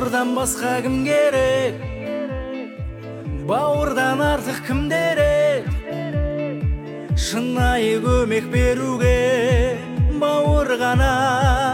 бауырдан басқа кім керек, бауырдан артық кім дерек, шынайы көмек беруге бауыр ғана.